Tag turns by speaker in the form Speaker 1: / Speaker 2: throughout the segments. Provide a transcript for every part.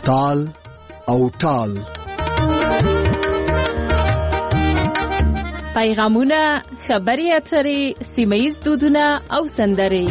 Speaker 1: تال او ټال.
Speaker 2: پیغامونه، خبري اترې، سیمه‌ییز دودونه او سندرې.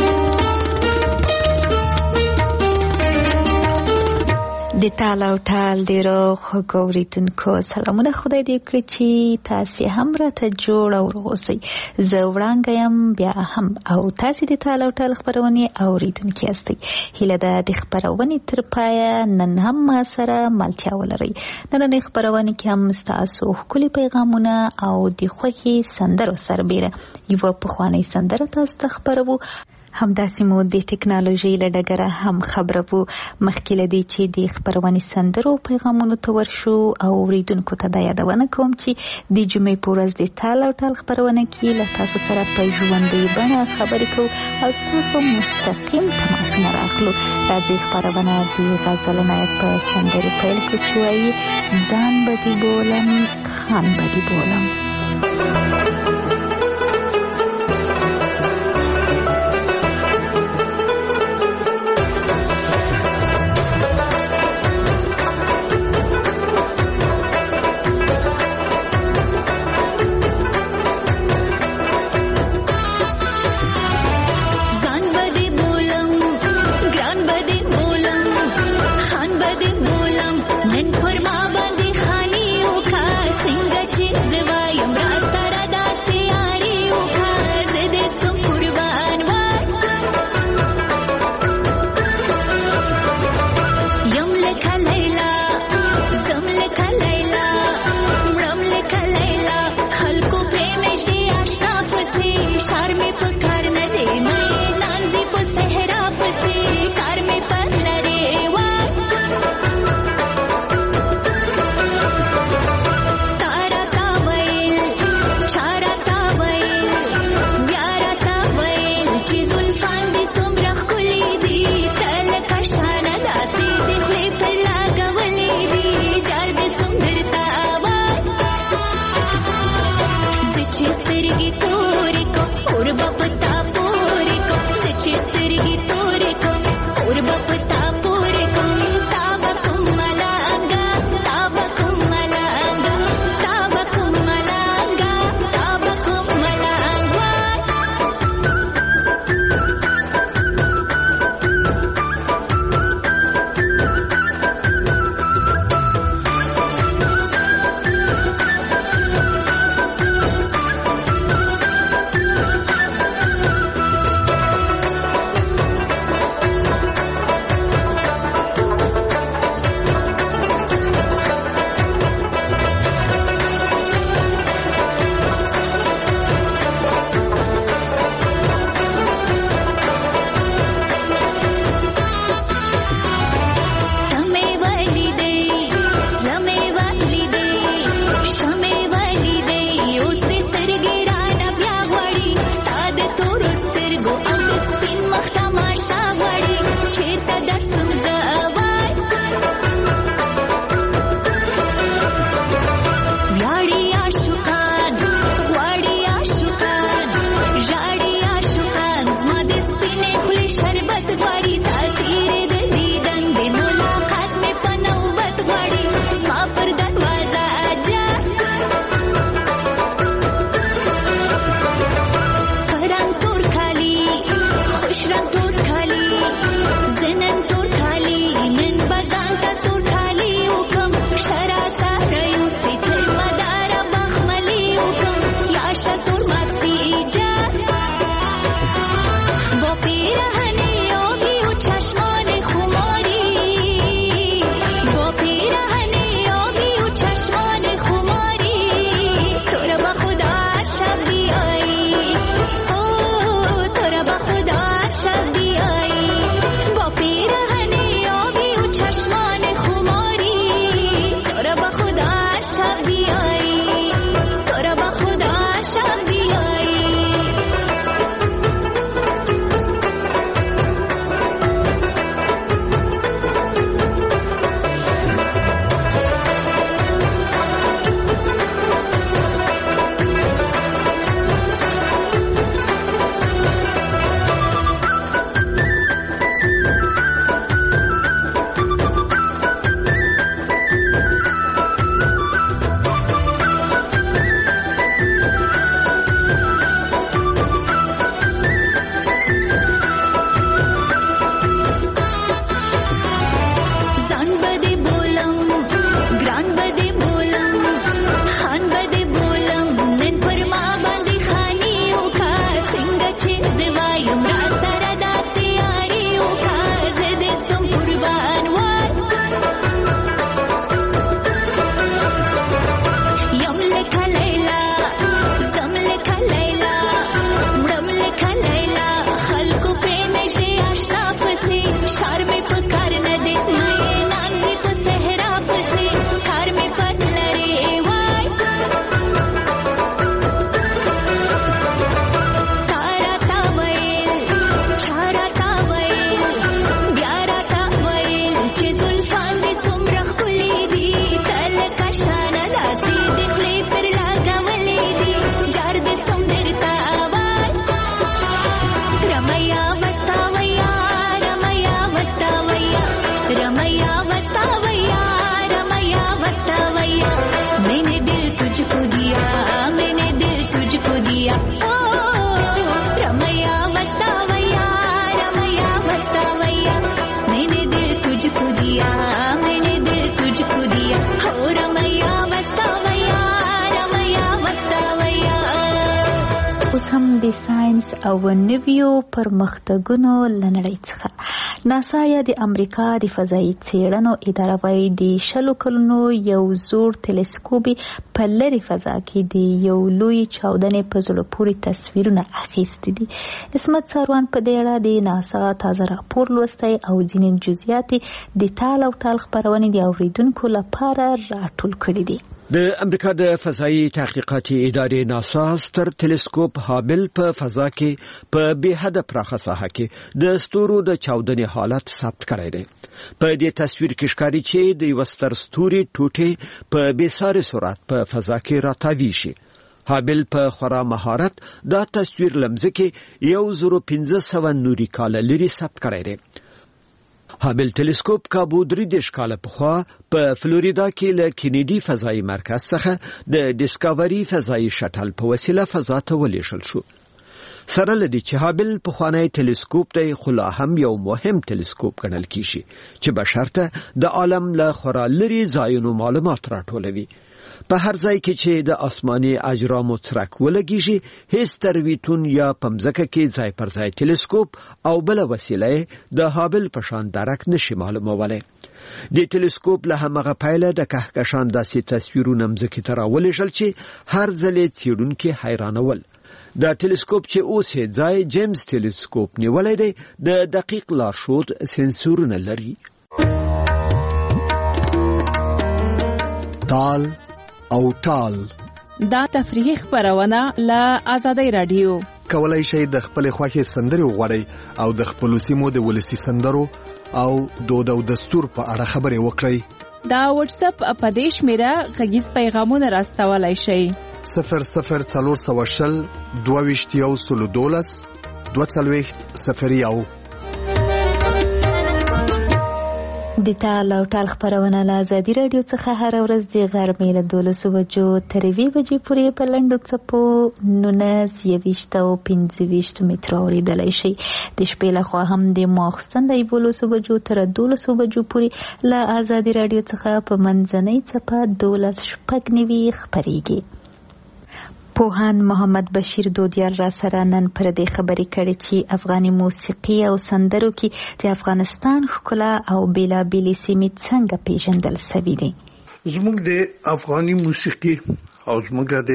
Speaker 3: د تال او ټال ډیرو خوږو اوریدونکو سلامونه، خدای دې کړي چې تاسې هم راته جوړ او روغ اوسئ. زه وړانګه یم بیا هم او تاسې د تال او ټال خپرونې اوریدونکي یاستئ. هیله ده د خپرونې تر پایه نن هم ما سره ملتیا ولرئ. نننۍ خپرونې کې هم ستاسو ښکلي پیغامونه او د خوښې سندرو سربیره یوه پخوانۍ سندره تاسو ته خپروو. همداسې مو د ټکنالوژي له ډګره هم خبره وو. مخکې له دې چې د خپرونې سندرو پیغامونو ته ورشو او اوریدونکو ته دا یادونه کوم چې د جمعې په ورځ د تال او ټال خپرونه کې له تاسو سره په ژوندۍ بڼه خبرې کوو او ستاسو مستقیم تماسونه راخلو. راځئ خپرونه د غزل نایک په سندرې پیل کړو چې وایي ځان به دې بولم خان به دې بولم.
Speaker 4: वो पीर हनी योगी
Speaker 3: ساينس او نویو پرمختګونو لنړۍ څخه. ناسا یا د امریکا د فضایي څېړنو اداره وايي د 100 کلونو یو زوړ تلسکوپ په لرې فضا کې د یو لوی چاودنې په زړه پورې تصویرونه اخیستي دي. اسمت ساروان په دې اړه د ناسا تازه راپور لوستی او ځینې جزئیات د تال او ټال خپرونې د اوریدونکو لپاره راټول کړي دي.
Speaker 4: د امریکا د فضایي تحقیقاتي ادارې ناسا ستر تلسکوپ هابل په فضا کې په بې حده پراخه ساحه کې د ستورو د چاودنې حالت ثبت کړی دی. په دې تصویر کې ښکاري چې د یو ستر ستوري ټوټې په بې ساري سرعت په فضا کې راتاوي شي. هابل په خورا مهارت دا تصویر لمزه کې 1500 نوري کاله لري ثبت کړی دی. هابل تلسکوپ کابو 3 کاله پخوا په فلوریدا کې له کینیدي فضایي مرکز څخه د ډیسکاوري فضایي شټل په وسیله فضا ته ولېږل شو. سره لدی چې هابل پخوانی تلسکوپ دی خو لا هم یو مهم تلسکوپ ګڼل کیږي چې بشرته د عالم له خورا لري ځایونو معلومات راټولوي. په هر ځای کې چې د آسماني اجرامو څرک ولګیږي هیڅ ترویتون یا پمځکه کې ځای پر ځای تلسکوپ او بل وسیله د هابل په شان درک نشي معلومولای. د تلسکوپ له همغه پایله د کهکشان داسې تصویرونه مځکې ته راولېږل چې هر ځل یې څېړونکي حیرانول. دا تلسکوپ چې اوس یې ځای جیمز تلسکوپ نیولی دی د دقیق لارښود سنسورونه لري.
Speaker 1: تال او ټال
Speaker 2: دا تفریحي خبرونه له آزادۍ رادیو.
Speaker 1: کولای شئ د خپل خوښې سندرې وغواړئ او د خپل سیمو د ولسی سندرو او دود او دستور په اړه خبرې وکړئ.
Speaker 2: دا واتس اپ په دې شمیره غږیز پیغامونه راستولای شئ.
Speaker 1: 004020 22 22
Speaker 3: د تال او ټال خبرونه له آزادي رادیو څخه هر ورځ د غرمې له 12 بجو تر 2 بجې پورې په لنډو څپو 19 او 25 متره اوریدلای شئ. د شپې لخوا هم د ماخستن د 12 بجو تر 12 بجو پورې له آزادي رادیو څخه په منځنۍ څپه 12 خبرېږي. پوهان محمد بشیر دودیار را سره نن پر دې خبرې کړې چې افغاني موسیقي او سندرو کې د افغانستان ښکلا او بیلابېلې سیمې څنګه پیژندل شوې دي.
Speaker 5: زموږ د افغاني موسیقي او زموږ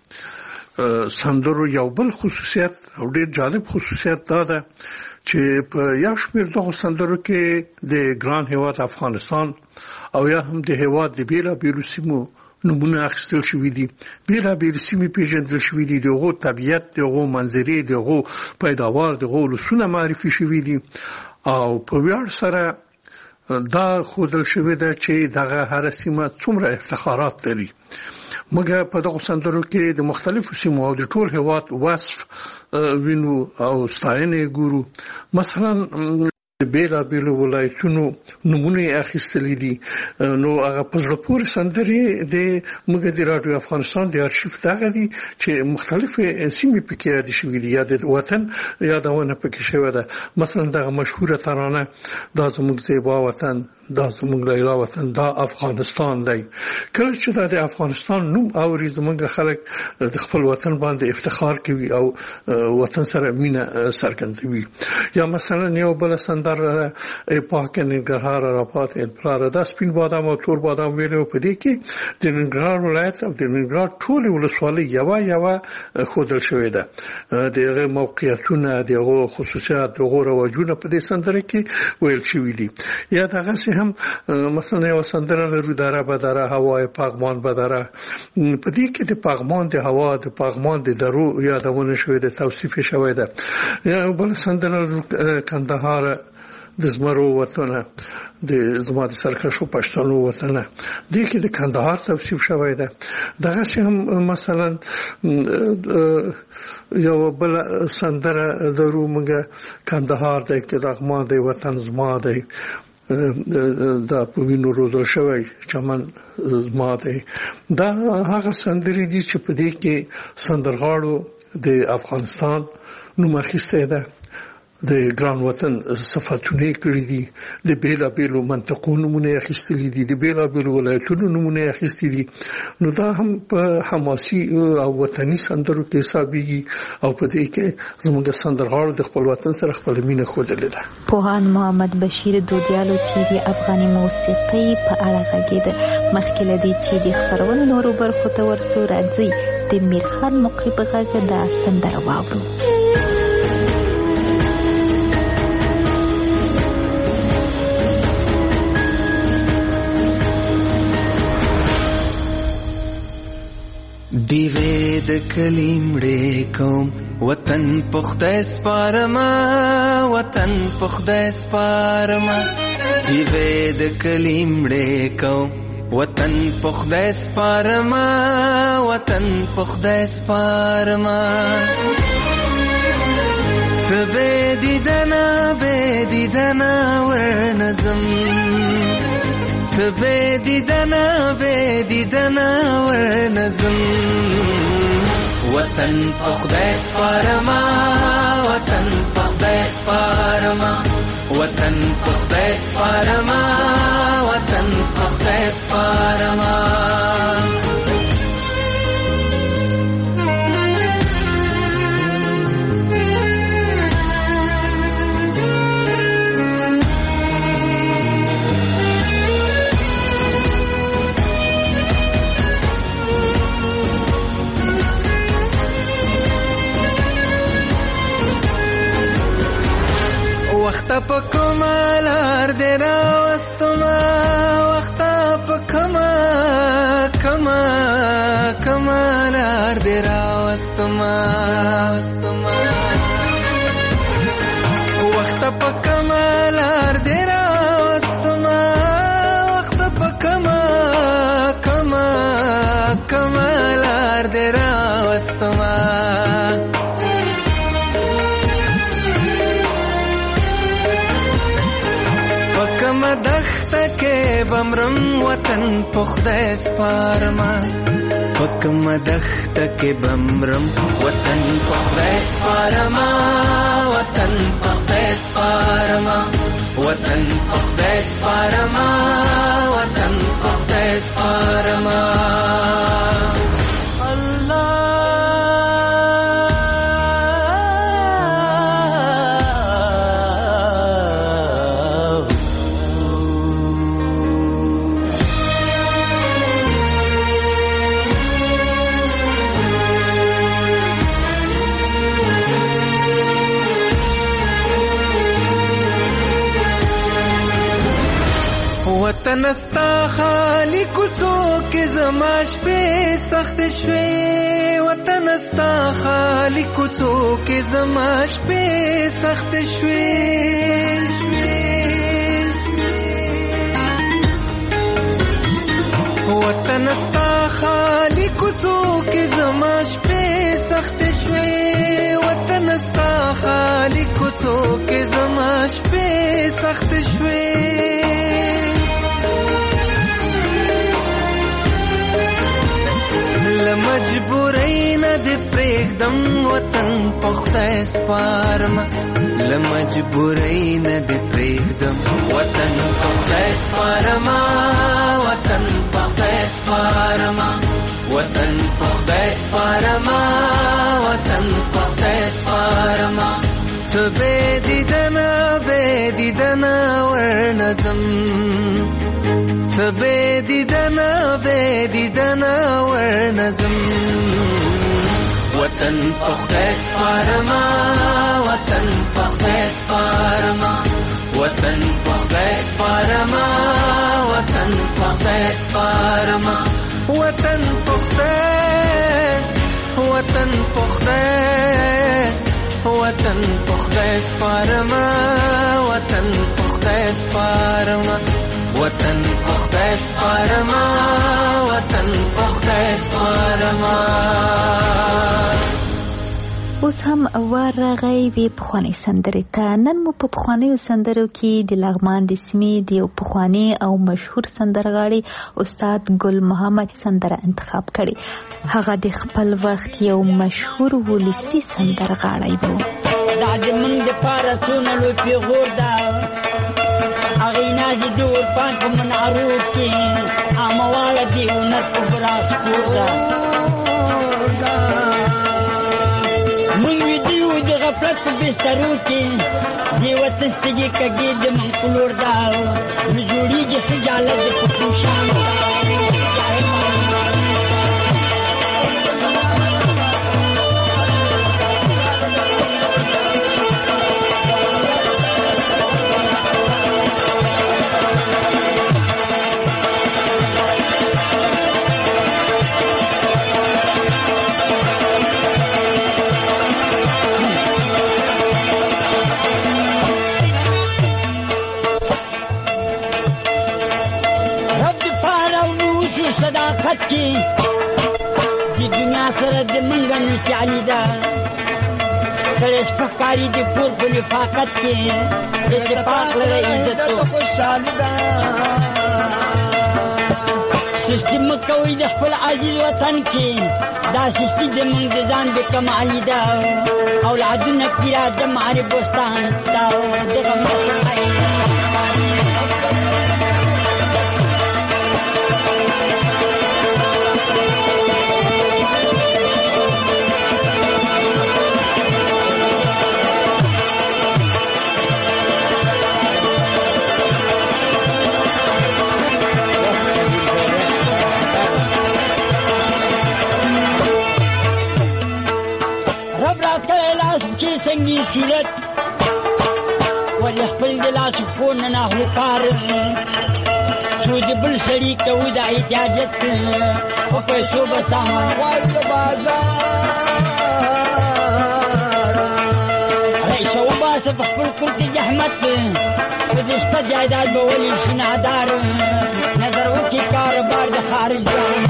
Speaker 5: د سندرو یو بل خصوصیت او ډېر جالب خصوصیت دا ده چې په یو شمېر دغو سندرو کې د ګران هېواد افغانستان او یا هم د هېواد د بیلابېلو سیمو نمونه اخیستل شوي دي. بیلابېلې سیمې پیژندل شوي دي. دغو طبیعت، دغو منظرې، دغو پیداوار، دغو ولسونه معرفي شوي دي او په ویاړ سره دا ښودل شوي ده چې دغه هره سیمه څومره افتخارات لري. موږ په دغو سندرو کې د مختلفو سیمو او د ټول هېواد وصف وینو او ستاینې ګورو. مثلا د بیلابېلو ولایتونو نمونه اخیستلې دي. نو هغه په زړه پورې سندرې د موږ د رادیو افغانستان د ارشیف دغه دي چې مختلفې سیمې پکې یادې شوي دي یا د وطن یادونه پکې شوې ده. مثلا دغه مشهوره ترانه دا زموږ زیبا وطن، دا زموږ لیلا وطن، دا افغانستان دی. کله چې دا د افغانستان نوم اوري زموږ خلک د خپل وطن باندې افتخار کوي او وطن سره مینه څرګندوي. یا مثلا یو بل سندره ای پاک ننګرهار راپات الپلار دا سپین بادام او تور بادام ویلو په دې کې د ننګرهار ولایت او د ننګرهار ټول ولسوالۍ یو خودل شوې ده. دغه موقعیتونه، دغه خصوصیات، دغه رواجونه په دې سندره کې ویل شوي دي. یا دغه هم مثلا یو سندره لرو دره بدره هوای پغمان بدره، په دې کې د پغمان د هوا، د پغمان د درو یادونه شوې ده، توصیف شوې ده. یا بل سندره کندهار د زمرو وطنه، د زما د سرکشو پښتنو وطنه، دې کې د کندهار توصیف شوی ده. دغه هم مثلا یو بل سندره درو موږ کندهار دی کې دغه د وطن زما دی، دا په وینو روزل شوی چمن زما دی. دا هغه سندرې دي چې په دې کې سندرغاړو د افغانستان نوم اخیستی ده د ګران وطن صفاتونه کړې دي د بیلا بیلو منطقو نمونه اخیستلې دي د بیلا بیلو ولایتونو نمونه اخیستلې دي نو دا هم په حماسي او وطني سندرو کې حسابي او په دې کې زموږ سندرغاړو د خپل وطن سره خپل مینه خوده ده.
Speaker 3: پوهان محمد بشیر دودیالو چې د افغاني موسیقي په اړه غږیده مخکې لدی چې د خبرونو نورو برخو ته ورسو راځي د میرخان مقرب غږ د سندره واورو.
Speaker 6: دیوې د کلیمړې کوم وطن پخدای سپارما وطن پخدای سپارما دیوې د کلیمړې کوم وطن پخدای سپارما وطن پخدای سپارما سبه دیدنا ورنظم بدیدنا ورنظم وطن پخدای سپارما وطن پخدای سپارما وطن پخدای سپارما وطن پخدای سپارما وخت په کمالار دې راوستما وخت په کمالار دې راوستما وخت په کمالار دې راوستما وخت په کمالار دې راوستما دخته کې بمرم وطن پخدای سپارما پکم دخته کې بمرم وطن پخدای سپارما وطن پخدای سپارما وطن پخدای سپارما وطن پخدای سپارما وطن استا خالی کوڅو کې زما شپې سخت شوې وطن استا خالی کوڅو کې زما شپې سخت شوې وطن استا خالی کوڅو کې زما شپې سخت شوې وطن استا خالی کوڅو کې زما شپې سخت شوې لمجبورین د پرېږدم وطن پخدای سپارما لمجبورین د پرېږدم وطن پخدای سپارما وطن پخدای سپارما وطن پخدای سپارما وطن پخدای سپارما بدیدنا ورنظم بدیدنا ورنظم وطن پخدای سپارما وطن پخدای سپارما وطن پخدای سپارما وطن پخدای سپارما وطن پخدای سپارما وطن پخدای سپارما وطن پخدای سپارما وطن پخدای سپارما
Speaker 3: اوس هم وار راغی وی پخوانی سندرې ته. نن مو په پخوانیو سندرو کې د لغمان د سیمې د یو پخوانی او مشهور سندرغاړي استاد ګل محمد سندره انتخاب کړي. هغه د خپل وخت یو مشهور ولسی سندرغاړی و.
Speaker 7: دا د من د پاره څونه لوی پیغور ده هغې نازې د ورپان په منارو کې عامواله دیونه په براس کور ده موږ ویده یو د غفلت په بسترو کې د وطن سترګې کږې د من په لور ده نو جوړېږي خجالت د پښتو شان ده صداقت کی دی دنیا سره د منګه نشانی ده سره سپکاری دی پور په نفاقت کې اتفاق لري عزت او خوشالي ده سیستم کوي د خپل عزیز وطن کې دا سیستم د منګ د ځان به کمالي ده اولادونه پیرا د ماره بوستان دا دغه مخای سنگی سیرت ولی خپل د لاس فون نه هوکار څو د بل سړي کوي د احتیاجت په پیسو به سامان وای په بازار رئیس وباسه په خپل کور کې زحمت په دې شته جایداد به ولي شنادار نظر وکړي کاروبار د خارج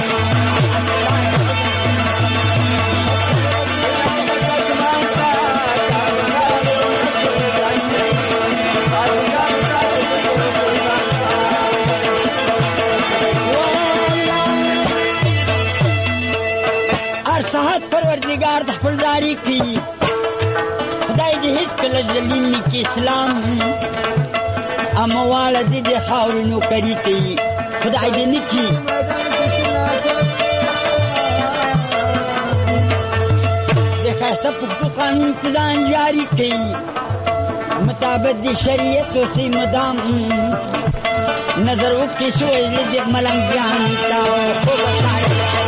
Speaker 7: پروردگار د خپل داری کی خدای دې هیڅ کله ذلیل نه کی اسلام امواله دې د خاورو نوکری کوي خدای دې نه کی د خاصه په قانون ځان جاری کوي مطابق د شریعت او سي مدام نظر وکړي شوې دې ملنګ جان تا خو بسای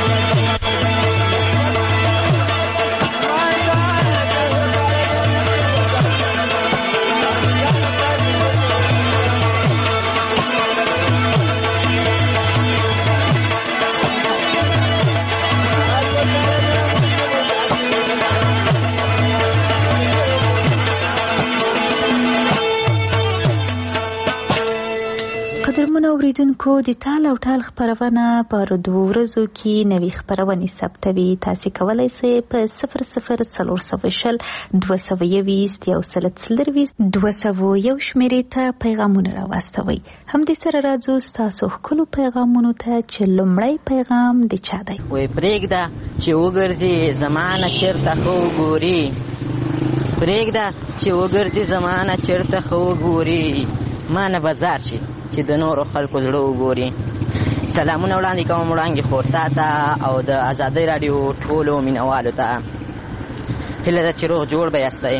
Speaker 3: اوریدونکو د تال او ټال خبرونه په 2 ورځو کې نوې خبرونه ثبتوي تاسو کولای شئ په 0040 220 یو سلسلرويس 201 شمیرې ته پیغامونه راوستوي هم د سره راځو تاسو خپل پیغامونو ته چې لومړی پیغام د چا دی
Speaker 8: وې پرېږده چې وګرځي زمانه چیرته خو ګوري پرېږده چې وګرځي زمانه چیرته خو ګوري مانه بازار شي چې د نورو خلکو زړه وګوري سلامونه وړاندې کوم وړاندې خورتا ته او د آزادۍ رادیو ټولو مینوالو ته هیله ده چې روغ جوړ به یاستئ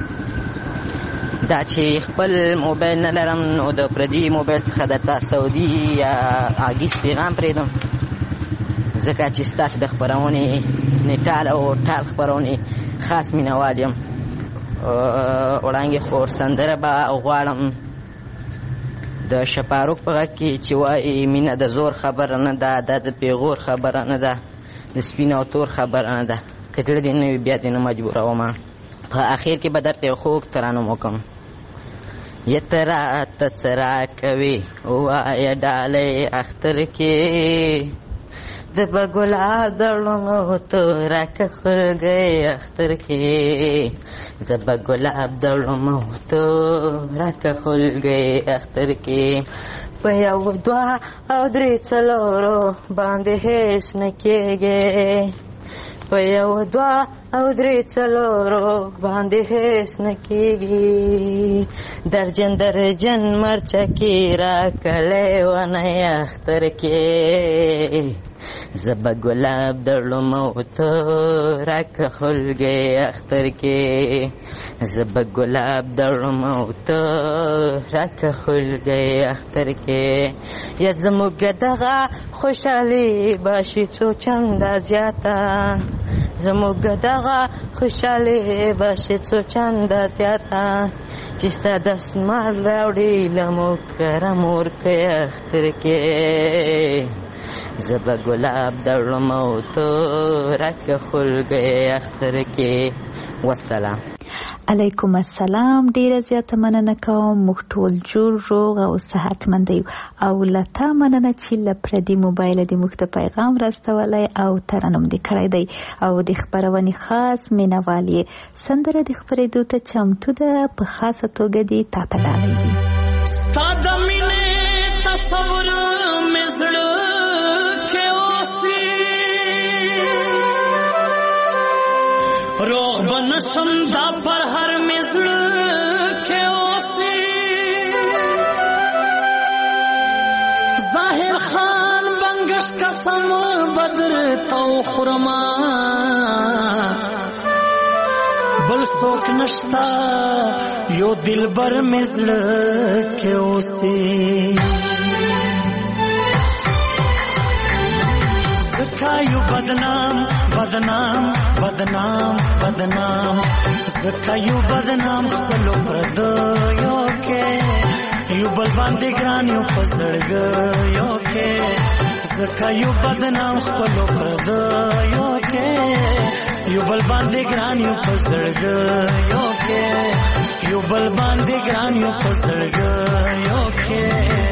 Speaker 8: دا چې خپل موبایل نه لرم نو د پردي موبایل څخه درته سعودي یا عاجز پیغام پرېږدم ځکه چې ستاسو د خپرونې نیټال او ټال خپرونې خاص مینوال یم وړاندې خور سندره به غواړم د شپاروک په غږ کې چې وایي مینه د زور خبره نه ده دا د پیغور خبره نه ده د سپین او تور خبره نه ده که زړه دې نه وي بیا دې نه مجبورومه په اخر کې به درته یو خوږ ترانم وکړم یه ته راته څه راکوې ووایه ډالۍ اختر کې د به ګلاب د وړمو تو راکه خلګۍ اختر کې زه به ګلاب د وړمو تو راکه خلګۍ اختر کې په یو دوه او درې څلورو باندې هېڅ نه کېږي په یو دوه او درې څلورو باندې هیڅ نه کېږي درجن مرچکې راکلی ونی اختر کې زه به ګلاب درلم او ته راکه خلګې اختر کې زه به ګلاب درلم او ته راکه خلګې اختر کې یا زموږ دغه خوشحالي باشي څو چنده زیاته زموږ دغه خوشحالي باشي څو چنده زیاته چې ستا دستمال راوړي له مکرم ورکې اختر کې زه به ګلاب درلم او ته راکه خلګې اختر کې والسلام.
Speaker 3: علیکم السلام. ډیره زیاته مننه کوم. موږ ټول جوړ روغ او صحتمند یو او لته مننه چې له پردي موبایل دې موږ ته پیغام راستولی او ترنم دې کړی دی او د خپرونې خاص مینوال یې سندره د خپرېدو ته چمتو ده په خاصه توګه دې تا ته ډالۍ دي.
Speaker 6: ستا د مینې تصور مې زړه کې اوسي روغ به نشم دا پر هر مې زړه کې اوسي ظاهر خان بنګش قسم بدر تو خرما بل څوک نشتا یو دلبر مې زړه کې اوسي زکایو بدنام بدنام بدنام بدنام زکایو بدنام خپلو پردیو کې یو بل باندې ګران یو په زړګیو کې زکایو بدنام خپلو پردیو کې یو بل باندې ګران یو په زړګیو کې یو بل باندې ګران یو په زړګیو کې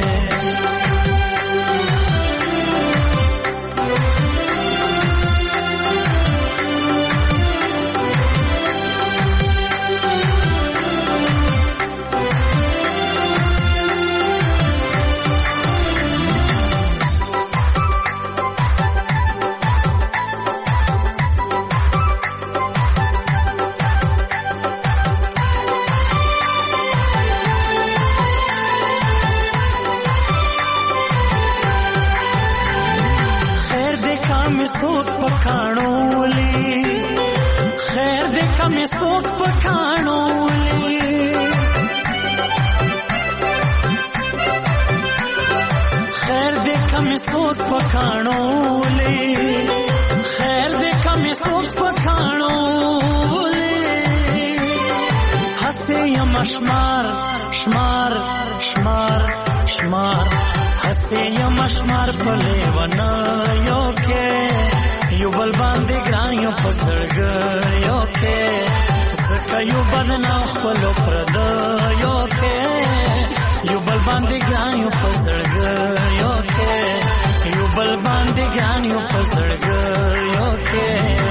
Speaker 6: شمار شمار شمار شمار هسته یم شمار په لیونا یو کې یو بل باندې ګران یو په زړګیو کې زکه یو بدنام خپلو پردیو کې یو بل باندې ګران یو په زړګیو کې یو بل باندې ګران یو په زړګیو کې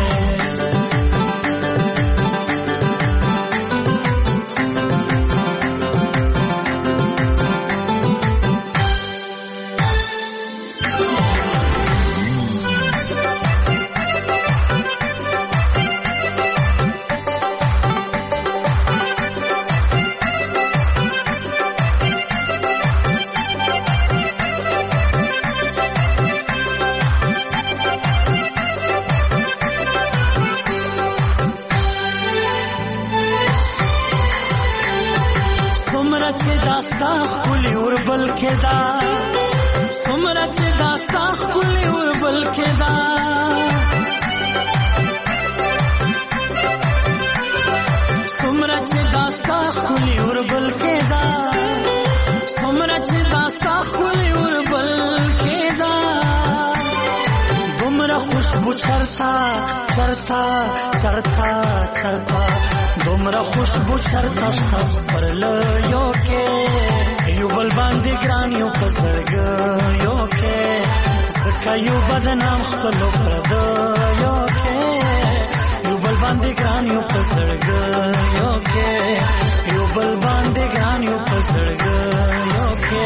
Speaker 6: دومره خوشبو چرتا شخص پر لیو کې یو بل باندې ګران یو په زړګیو کې زکه یو بدنام خپلو پردیو کې یو بل باندې ګران یو په زړګیو کې یو بل باندې ګران یو په زړګیو کې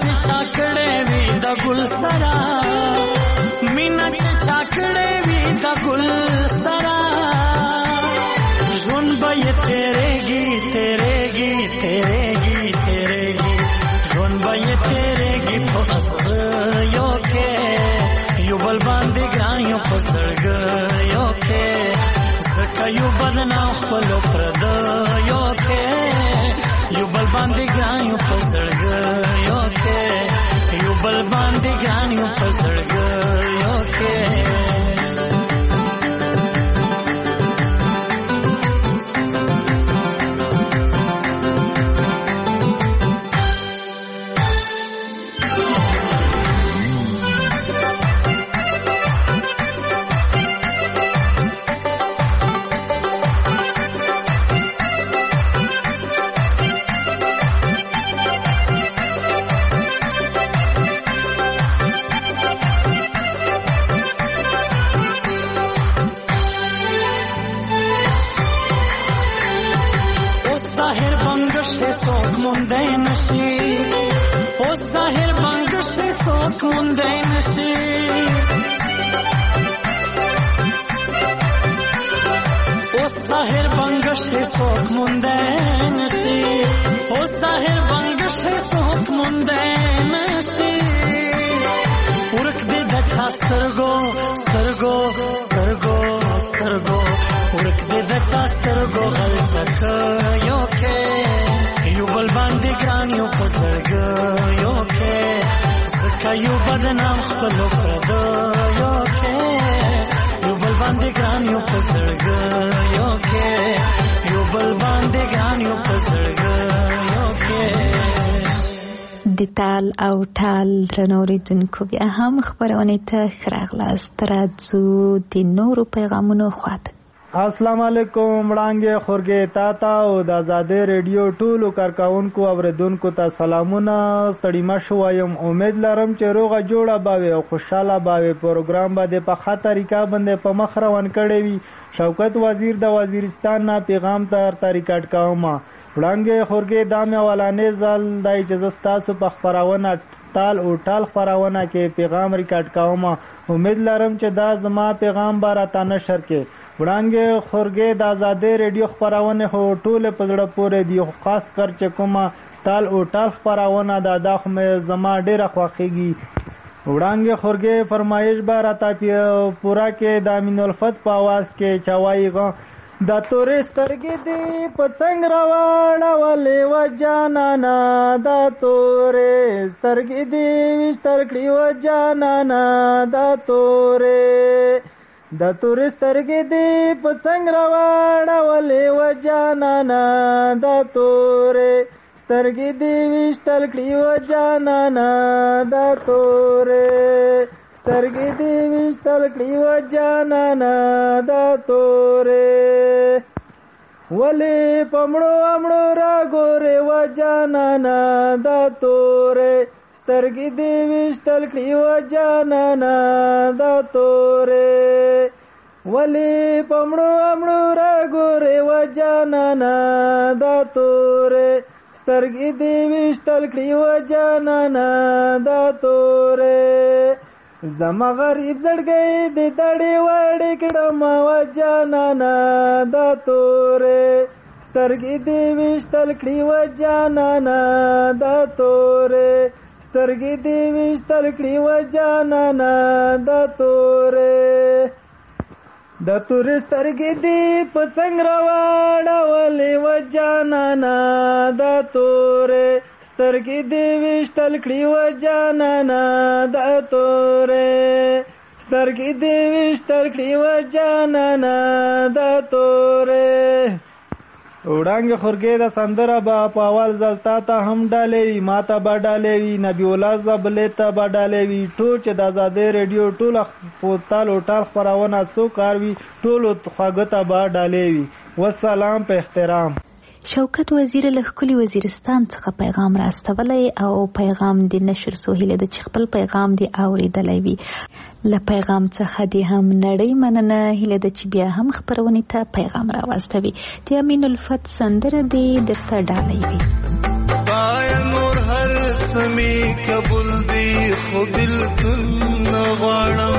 Speaker 9: چې چاکړې وي د ګل سرا مینا چې چاکړې وي د ګل سرا ژوند به یې تیرېږي تیرېږي تیرېږي تیرېږي ژوند به یې تیرېږي په اسغیو کې یو بل باندې ګران یو په زړګیو کې ځکه یو بدنام خپلو پردیو کې یو بل باندې ګران یو په زړګیو کې یو بل باندې ګران یو په زړګیو کې یو بدنام خپلو پردیو کې یو بل باندې ګران یو په زړګیو کې یو بل باندې ګران یو په زړګیو کې
Speaker 3: د تال او ټال درنو اوریدونکو بیا هم خپرونې ته ښه راغلاست. راځو د نورو پیغامونو خواته.
Speaker 10: السلام علیکم وړانګې خورګې تاته او د آزادۍ ریډیو ټولو کارکونکو اوریدونکو ته سلامونه. ستړي مه شوم، امید لرم چې روغه جوړه به وي او خوشحاله به وي. پروګرام به د په ښه طریقه باندې په مخ روان کړی وي. شوکت وزیر د وزیرستان نه پیغام تر ریکارډ کوم. وړانګې خورګې دا مې اولانې ځل دی چې زه ستاسو په خپرونه تال او ټال خپرونه کې پیغام ریکارډ کوم. امید لرم چې دا زما پیغام به راته نشر کې. وړانګې خورګې د آزادۍ ریډیو خپرونه هو ټول په زړه پورې دی، خاص کر چې کومه تال او ټال خپرونه دا خو زما ډیره خوښیږي. وړانګې خورګې فرمایش به راته پورا کې د امین الفت په आवाज کې چوي غو دا تورې سترګې دی پتنګ راوړولې و جانانا دا تورې سترګې دی وشتر کړې و جانانا دا تورې د تورې سترګې دی پتنګ راوړولې و جانانا دا تورې سترګې دی وشتر کړې و جانانا دا تورې سترګې دی وشتل کړې و جانانا دا تورې ولې پمړو امړو را ګورې و جانانا دا تورې سترګې دی وشتل کړې و جانانا دا تورې ولې پمړو امړو را ګورې و جانانا دا تورې سترګې دی وشتل کړې و جانانا دا تورې زما غریب زړګی د دړې وړې کړم و جانانا دا تورې سترګې دې وشتل کړې و جانانا دا تورې سترګې دې وشتل کړې و جانانا دا تورې د تورې سترګې دې په څنګه راوړولې و جانانا دا تورې سترګې دې وشتل کړې و جانانا دا تورې سترګې دې وشتل کړې و جانانا دا تورې وړانګې خورګې د سندره به په اول ځل تا ته هم ډالې وي، ما ته به ډالې وي، نبي الله زبلې ته به ډالې وي. ټول چې د آزادۍ ریډیو ټول تال او ټال خپرونه څو کار وي ټولو خواږه ته به ډالې وي. والسلام په احترام.
Speaker 3: شوکت وزیر له ښکلي وزیرستان څخه پیغام راستولی او پیغام د نشر سهیله د چې خپل پیغام دی اوریدلی وي. له پیغام څخه دی هم نړۍ مننه هیله ده چې بیا هم خپرونې ته پیغام راواستوي. د امین الفت سندره دی درته ډالۍ وي.
Speaker 6: پای نور هر سمې قبول دی خو بلکل نه غواړم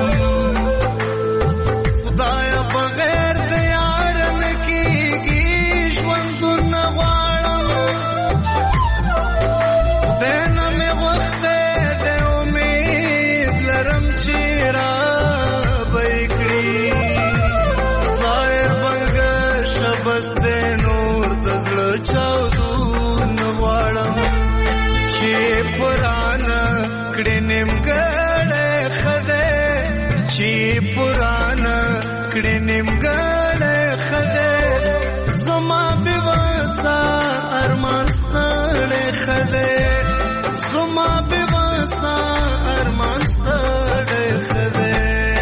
Speaker 6: خدایا بغیر د یار نه کېږي ژوندون نه غواړم خدای نه مې غوښتی دی امید لرم چې رابه یې کړي ظاهر بنګه شبس دی نور د زړه چاودون نه غواړم چې پرانه کړې نیمګړی ښه دی چې پرانه کړې نیمګړی ښه دی زما بېوسه ارمان ستړی ښه دی زما بېوسه ارمان ستړی ښه دی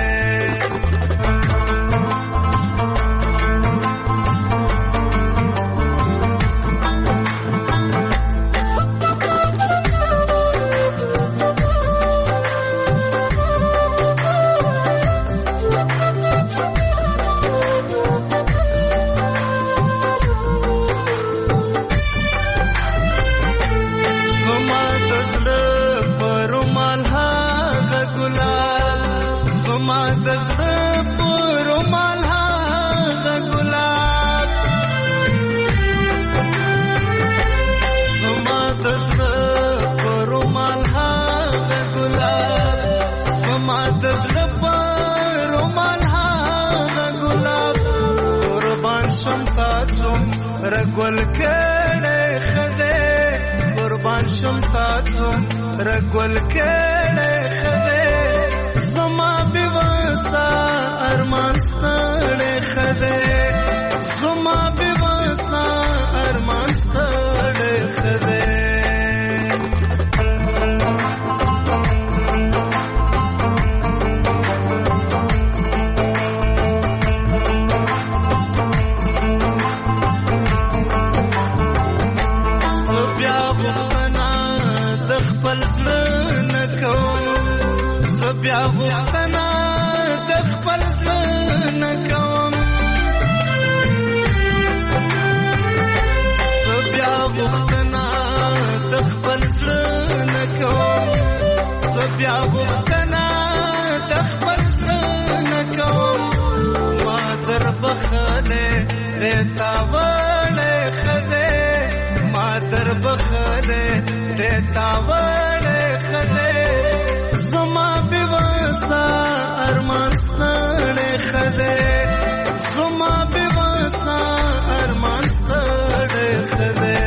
Speaker 6: رګول کړه خدای قربان شم تاسو رګول کړه خدای زما بېوسه ارمان ستړی خدای زما بېوسه ارمان ستړی خدای بیا غوښتنه د خپل زړه نه کوم زه بیا غوښتنه د خپل زړه نه کوم زه بیا غوښتنه د خپل زړه نه کوم ما در بخلې د تا وړې خدای ما در بخلې د تا وړې خدای زما بېوسه ارمان ستړی خدای زما بېوسه ارمان ستړی خدای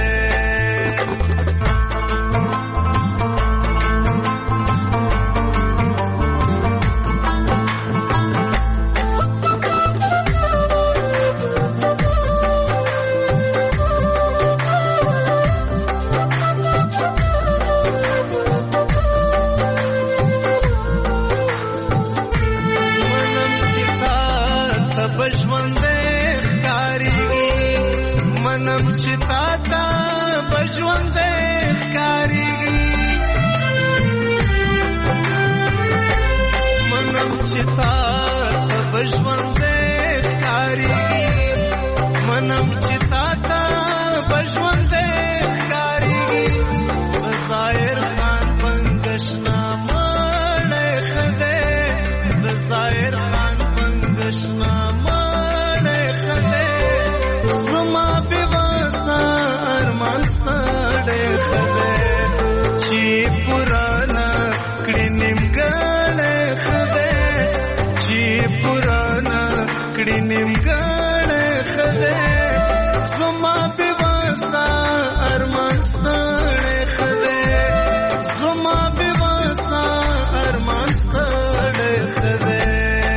Speaker 6: منم چې تا ته بژوندې ښکارېږي بظاهر خان پنګشنا مړی ښه دی بظاهر خان پنګشنا مړی ښه دی زما بېوسه ارمان ستړی ښه دی چې پرانه کړې نیمګړی ښه دی چې پرانه کړې نیمګړی ښه دی زما بېوسه ارمان ستړی ښه دی زما بېوسه ارمان ستړی ښه دی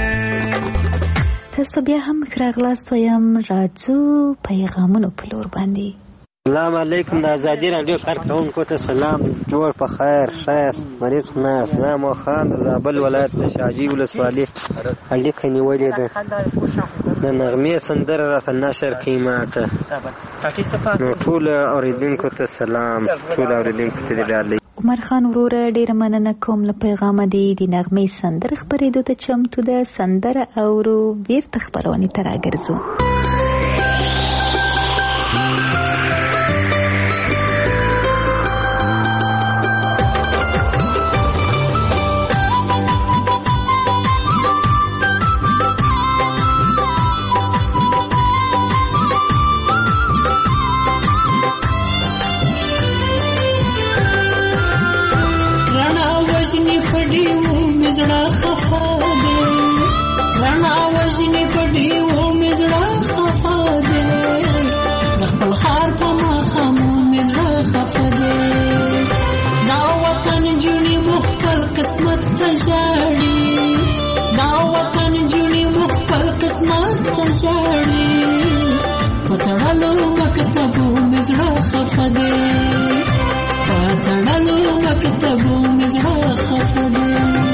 Speaker 3: تاسو بیا هم راغلاست وایم راځو پیغامونو په لور باندې
Speaker 11: السلام علیکم د ازادي راډیو کارکونکو ته سلام جوړ په خیر ښایست مریض ناست نام خان د زابل ولایت د شاجي ولسوالۍ اړیکه نیولې ده د نغمې سندره راته نشر کړي ماته نو ټول اورېدونکو ته سلام ټول اورېدونکو ته ډالۍ
Speaker 3: عمر خان وروره ډیره مننه کوم له پیغامه دی د نغمې سندره خپرېدو ته چمتو ده سندره اورو بیرته خپرونې ته راګرځو
Speaker 12: پډیو مزړه خفا دې رڼا وژنې پډیو مزړه خفا دې خپل خار په مخامو مزړه خفا دې دا وطن جونی مخفل قسمت تجاړي دا وطن جونی مخفل قسمت تجاړي پتړلو مکتبو مزړه خفا دې پتړلو مکتبو مزړه خفا دې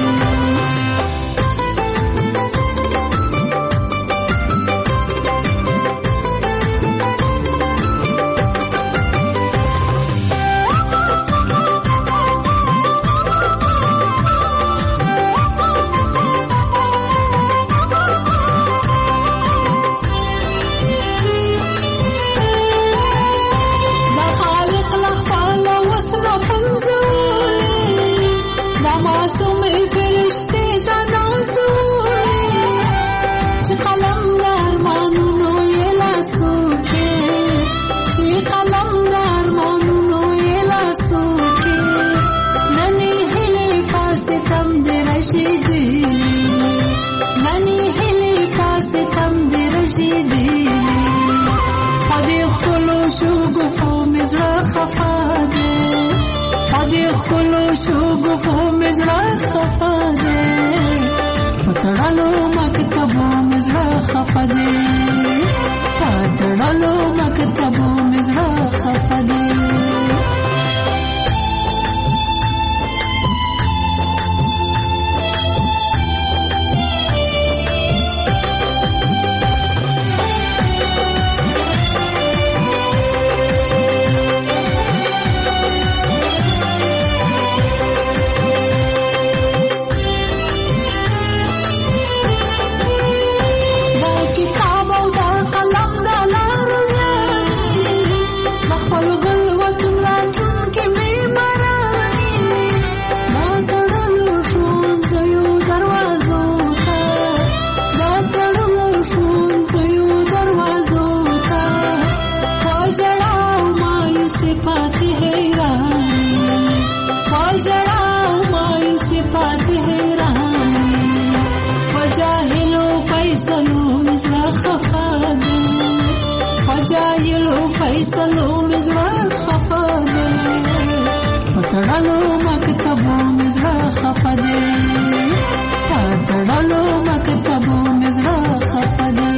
Speaker 12: پتړلو مکتبو مزړه خفا دې پتړلو مکتبو مزړه خفا دې فیصلو مزړه خفا دې پتړلو مکتبو مزړه خفا دې پتړلو مکتبو مزړه خفا دې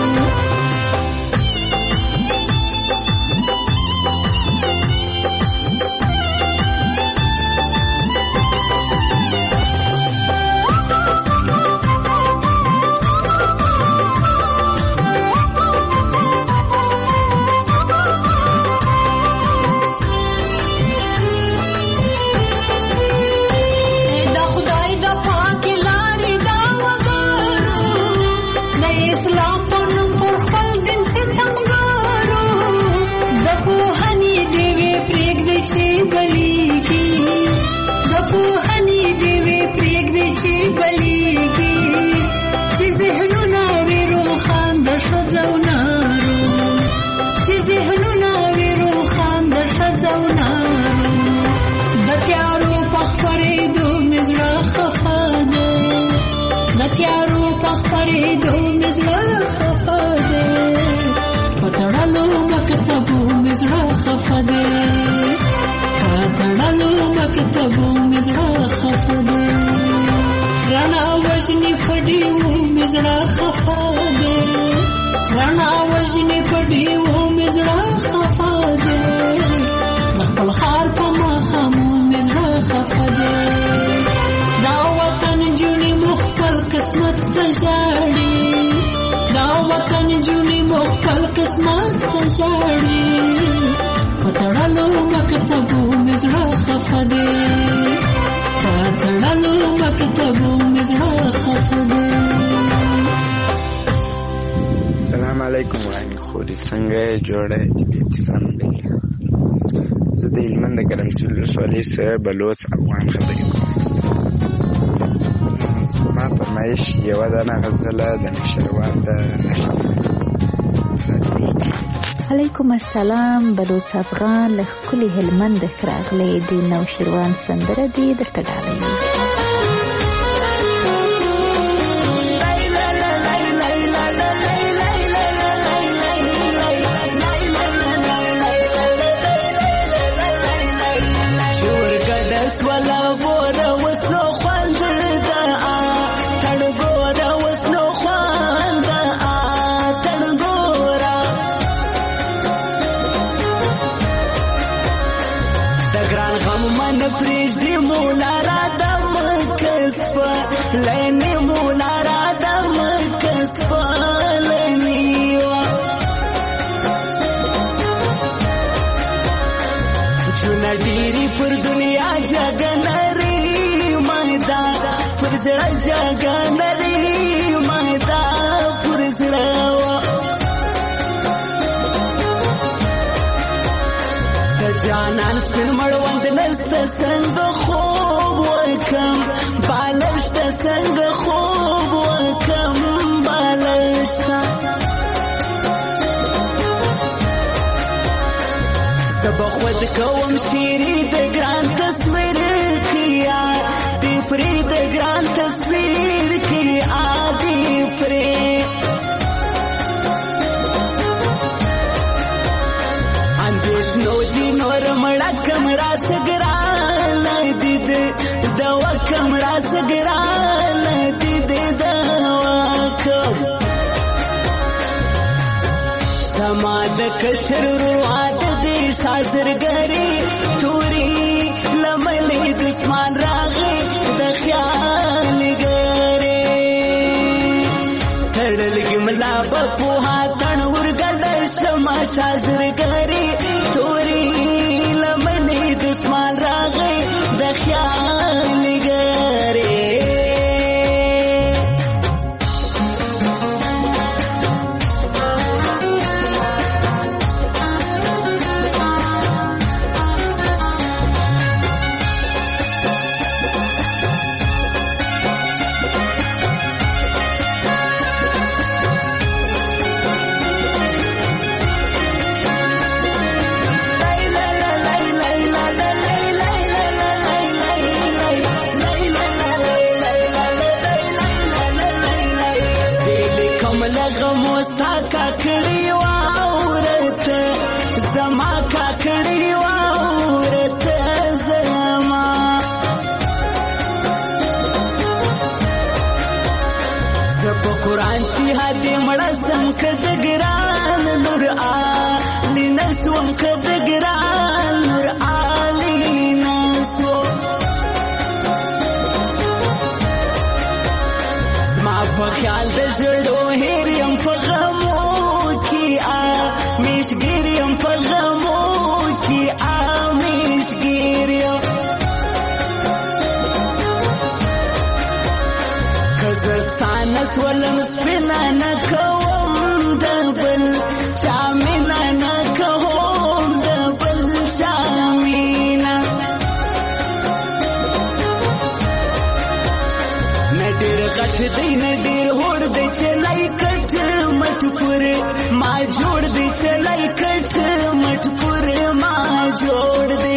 Speaker 12: تیارو پخپرې دو مزړه خفا دې پتړلو مکتبو مزړه خفا دې پتړلو مکتبو مزړه خفا دې رڼا وژنې پډیو مزړه خفا دې رڼا وژنې پډیو مزړه خفا دې خپل خار په مخامو مزړه خفا دې دا وطن جونی مخفل قسمت تجاړي دا وطن جونی مخفل قسمت تجاړي پتړلو مکتبو مزړه خفا دې پتړلو مکتبو مزړه خفا دې
Speaker 13: السلام علیکم وعلیکم خوري څنګه جوړه طبيعت سم دی زه د هلمند د ګرمسیر ولسوالۍ څخه بلوڅ افغان خبرې کوم زما فرمایش یوه دانه غزله د نوشیروان د نشر
Speaker 3: علیکم السلام بلوڅ افغان له ښکلي هلمند راغلی د نوشیروان سندره دې درته ډالۍ
Speaker 9: ګران غم من پرېږدي مولا را د مکس په لینې مولا را د مکس په لینې چونه ډېرې پر دنیا جګه نري مایدا پر زړه جګه نري مایدا پر زړه جانان سپین مړوند نسته څنګه خوب وکم بالشته څنګه خوب وکم بالشته زبا خود کوم شیری د ګران تصویر کیا دی پری د ګران تصویر کیا دی پری نو دی نور مړه کمرا سګران دید دوا کمرا سګران دید دوا کم سما د کشر رواد دی شازرګری توري لملې دشمن راغې د خیال ګری تړلګي ملا په هاتن ورګل شما شازرګری توري لمنې دشمن راغې د خیال ګری موستا کاکړی واورت زما کاکړی واورت زما زپ قرآن چې هدي مړه سم کد ګران نور علی نسوم کد ګران نور علی نسو زما په خیال د زړو هریم په غمو کې میشګریم په غمو کې میشګریم کزستان سولم سپینا نه کوم د بل چا مینا نه کوم د بل چا مینا نه ډېر غټ دی نه ډېر هوړ دی چې لای کټ مټ پر ما جوړ دی چې لای کټ مټ پر ما جوړ دی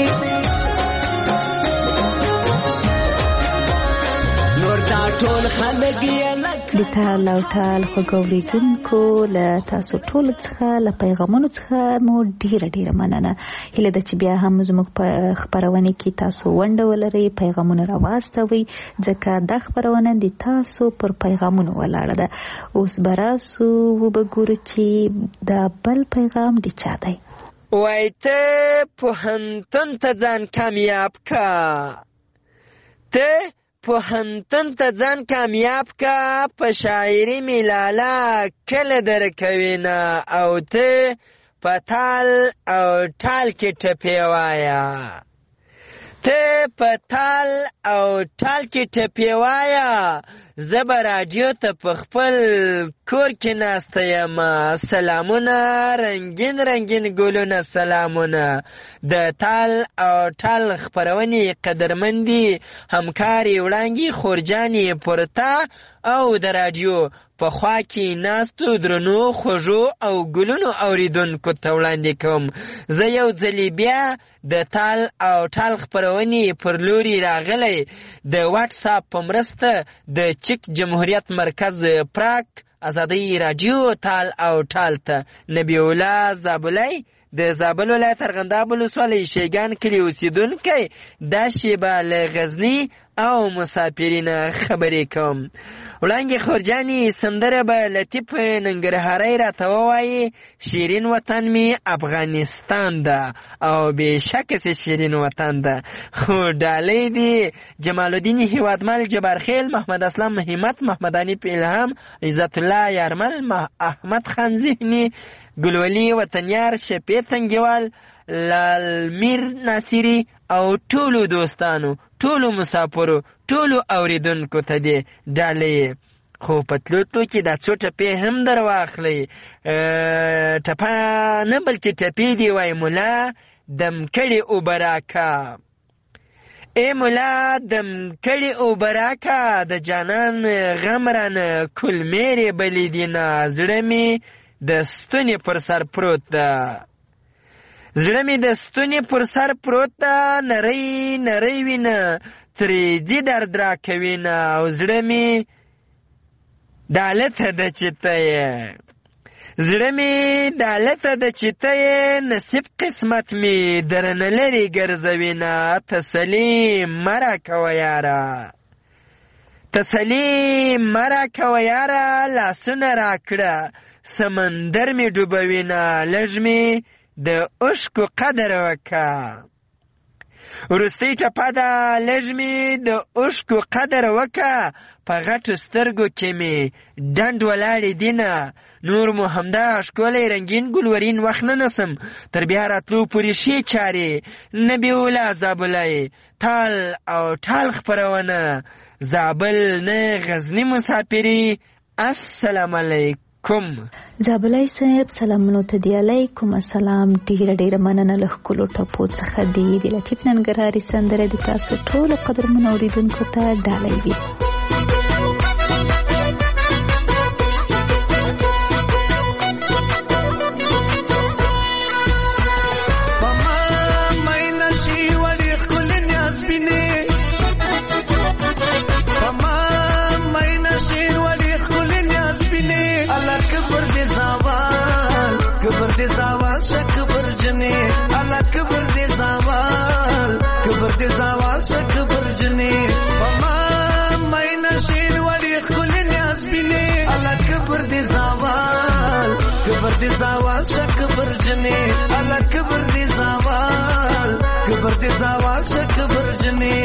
Speaker 9: نور دا ټول خلک یې
Speaker 3: د تال او ټال خوږوریدونکو له تاسو ټول څخه له پیغامونو څخه مو ډیره مننه. هیله ده چې بیا هم زموږ په خپرونه کې تاسو ونډه ولرئ، پیغامونه راواستوئ، ځکه دا خپرونه د تاسو پر پیغامونو ولاړه ده. اوس به راسو وبګورو چې دا بل پیغام د چا دی.
Speaker 14: وای ته پوهنتون ته ځان کامیاب کا، ته پوهنتون ته ځان کامیاب کا، په شاعري میلاله کله درکوي نه، او ته په تال او ټال کې ټپې وایه، ته په تال او ټال کې ټپې وایه، زه به راډیو ته په خپل کور کې ناسته یم. سلامونه رنګین رنګین ګلونه، سلامونه د تال او ټال خپرونې قدرمندي همکاري وړانګې خورجانې پورته او د راډیو په خوا کې ناستو درنو خوږو او ګلونو اوریدونکو ته وړاندې کوم. زه یو ځلې بیا د تال او ټال خپرونې پر لوري راغلی د واټساپ په مرسته د چک جمهوریت مرکز پراک ازادۍ راډیو تال او ټال ته. نبی الله زابلی د زابل ولایت ارغنداب ولسوالۍ شیګان کلي اوسیدونکی دا شیبه له غزني او مسافرینه خبرې کوم. وړانګې خورجانې سندره به لطیف ننګرهاری راته ووایي شیرین وطن می افغانستان ده او بېشکه چې شیرین وطن ده. خو ډالۍ دي جمال الدین هیوادمل جبارخیل محمد اسلام همت محمد انیف الهام عزت الله یارمل احمد خان ذهني ګلولي وطنیار شفیع تنګیوال لالمیر ناصری او ټولو دوستانو ټولو مسافرو ټولو اوریدونکو ته دې ډالۍ. خو په تلو کې دا څو ټپې هم در واخلئ. ټپه نه بلکې ټپې دي وای ملا دم کړي اوبه راکه. ای ملا دم کړي اوبه راکه د جانان غم رانه کلمېرې بلې دینه زړه مې د ستونې پر سر پروت ده. زړه مې د ستونې پر سر پروت ده نری نری وینه ترې ځي درد را کوي نه او زړه مې دالته ده چې ته یې زړه مې دالته ده چې ته یې نصیب قسمت مې درنه لرې ګرځوي نه تسلي مه راکوه یاره تسلي مه راکوه یاره لاسونه راکړه سمندر مې ډوبوي نه لږ مې د عشقو قدر وکه. وروستۍ ټپه ده لږ مې د عشقو قدر وکه په غټو سترګو کې مې ډنډ ولاړې دینه نور مو همدا ښکلی رنګین ګلورین وخت نه نسم تر بیا راتلو پورې ښې چارې نبي الله زابلی تال او ټال خپرونه زابل نه غزني مسافري. السلام علیکم.
Speaker 3: زابلای صاحب سلامونو ته دی علیکم السلام. ډیره مننه له ښکلو ټپو څخه دی د لطیف ننګرهاري سندره د تاسو ټولو قدرمنو اوریدونکو ته ډالۍ وي.
Speaker 6: زوال شک برجنی الا کبر دی زوال کبر دی زوال شک برجنی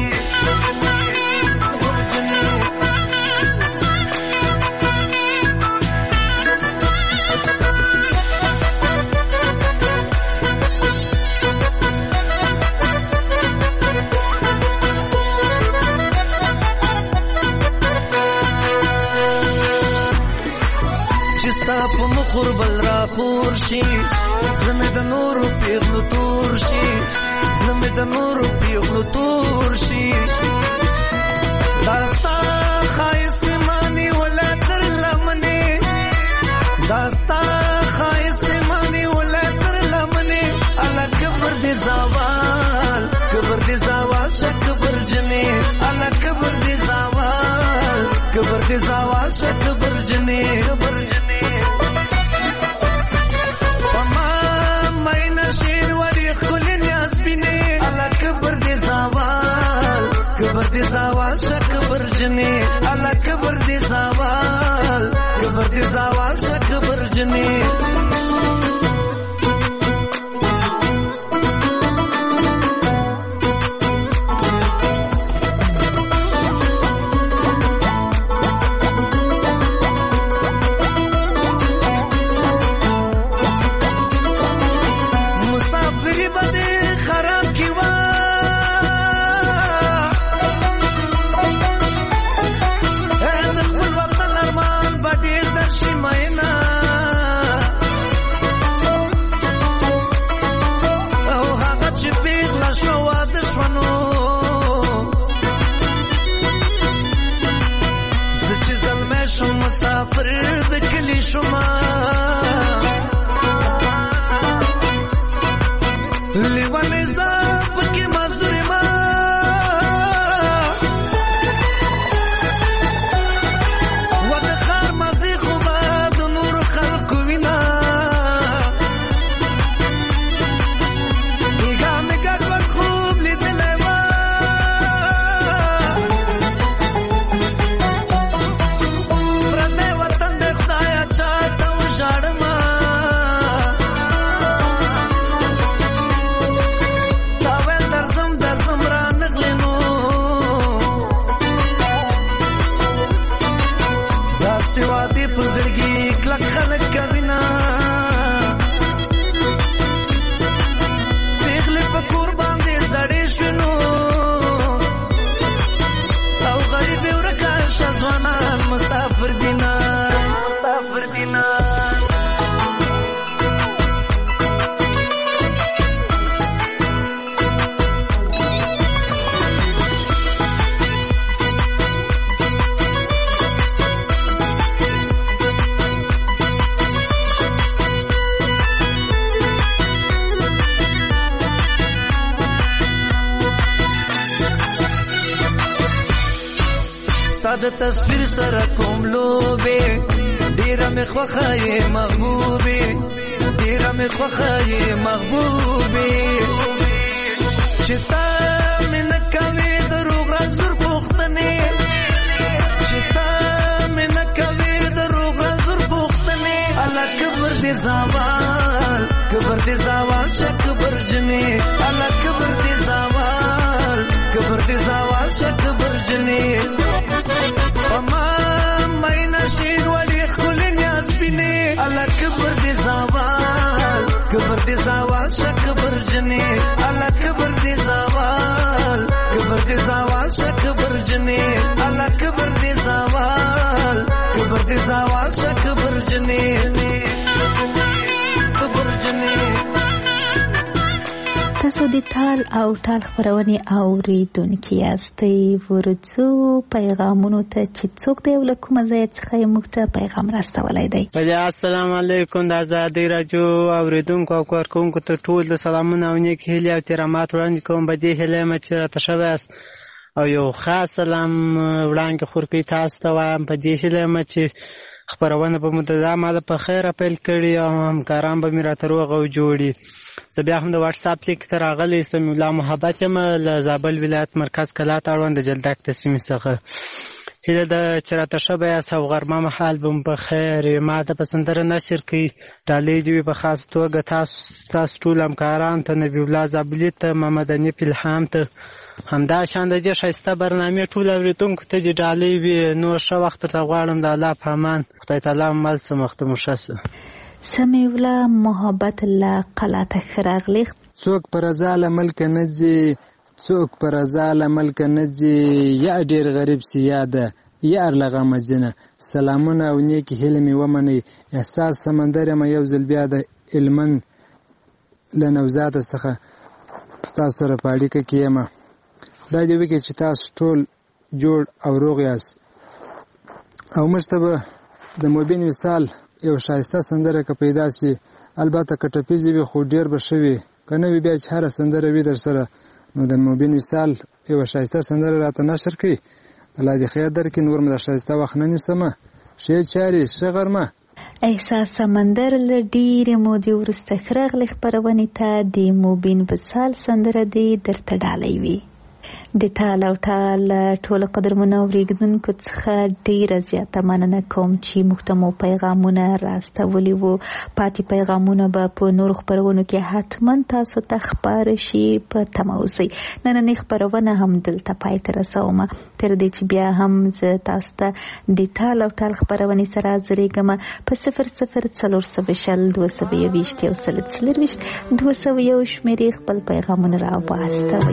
Speaker 6: قربل را خور شي زمه د نور پیغلو تور شي زمه د نور پیغلو تور شي داستا خایست مانی ولا تر لمنه داستا خایست مانی ولا تر لمنه الا کبر دی زوال شک برجنی الا کبر دی زوال شک برجنی کبر دی زوال شک برجنی الا کبر دی زوال شک برجنی مسافر د کلی شما لیوانه زاپ کې مزدور ما و د خار مزي خو د نور خلق وینا ستا د تصویر سره کوم لوبې ډیره مې خوښه یې محبوبې ډیره مې خوښه یې محبوبې چې تا مې نه کوې دروغ رازور پوښتنې چې تا مې نه کوې دروغ رازور پوښتنې الله کبر دې زوال کبر دې زوال شه کبر جنې الله کبر دې زوال کبر دې زوال شه کبر جنې اما ماینا شیر ولی خل نیاز بینه الله کبر دې زوال کبر دې زوال شه کبر جنې الله کبر دې زوال کبر دې زوال شه کبر جنې الله کبر دې زوال کبر دې زوال شه کبر جنې کبر جنې
Speaker 3: تاسو د تال او ټال خبرونه اوریدونکي یاستئ ورڅو پیغامونو ته چې څوک دی له کومه ځای څخه موږ ته پیغام راستولای دی.
Speaker 15: السلام علیکم د آزادۍ راډیو اوریدونکو او کارکونکو ته ټول د سلامونه او نیک هیلې او احترامات وړاندې کوم. په دې هیله یم چې راته ښه یاست او یو خاص سلام وړاندې خورکوي تاسو ته وایم. په دې هیله یم چې خبرونه به متدامه په خیره پیل کړي او همکاران به مې راته روغ او جوړي. زه بیا هم د واټساپ لیک ته راغلی سمیع الله محبت یم له زابل ولایت مرکز کلات اړوند د جلدک د سیمې څخه. هیله ده چې راته ښه به یاست او غرمه مهال به مو په خیر وي. ما ته په سندره نشر کوي ډالۍ دې وي په خاص توګه تاسو ټول همکاران ته نبي الله زابلي ته محمد حنیف الهام ته همدا شان د دې ښایسته برنامې ټول اوریدونکو ته دې ډالۍ وي. نو ښه وخت ته غواړم د الله په امان خدای تعالی مل څه مخته مو ښه شه.
Speaker 3: سمیع الله محبت الله قلاته خراغلی
Speaker 16: څوک پر رضا له ملک نه ځي څوک پر رضا له ملک نه ځي یا ډیر غریب سی یاده یا ارلغه مجنه سلامونه او نیکی هیله می ومني احساس سمندر ما یو ځل بیا د علمن لنوزاد څخه تاسو سره پاړی کې یم. دا دی وکي چې تاسو ټول جوړ او روغ یاست او مشتبه د موبین وصال یو شایسته سندره که پیدا سي البته کټپیزي وي خو ډیر به شوي کنه وی بیا چې هر سندره وي در سره نو د موبین وصال یو شایسته سندره راته نشر کړي. الله دې خیر درکړي. نور مې د شایسته وخت نه نیسمه شی چاري شغرمه
Speaker 3: احساس سمندر له ډیرې مودې وروسته خراغلی خپرونې ته د موبین وصال سندره دې درته ډالۍ وي. د تال او ټال ټول قدرمنو اوریدونکو څخه ډیره زیاته مننه کوم چې موږ ته مو پیغامونه راستولي وو. پاتې پیغامونه به په نورو خپرونو کې حتما تاسو ته خپاره شي. په تمه اوسئ. نننۍ خپرونه هم دلته پای ته رسوم تر دې چې بیا هم زه تاسو ته د تال او ټال خپرونې سره حاضرېږم په 004022 شمیرې خپل پیغامونه را واستوئ.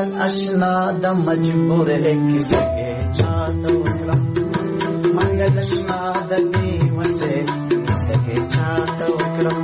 Speaker 17: اشنا د مجبور کیسه چاته وکړم منګل اشنا د بي وسه کیسه چاته وکړم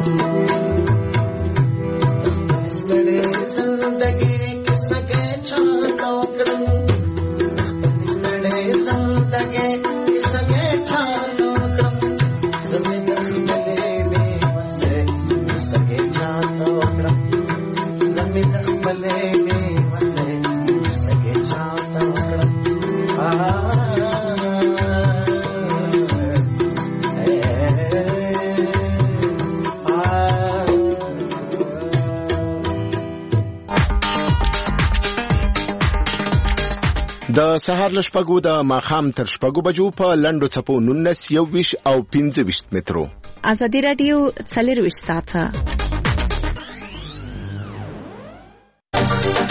Speaker 17: ستړي زندګي کیسه چاته وکړم ستړي زندګي کیسه چاته وکړم زمي د خپلې بي وسه کیسه چاته وکړم زمي د خپلې بي وسه کیسه چاته وکړم
Speaker 18: د سهار له شپږو د ماښام تر شپږو بجو په لنډو څپو 19 21 او 25 مترو.
Speaker 2: ازادي رادیو 24 ساعته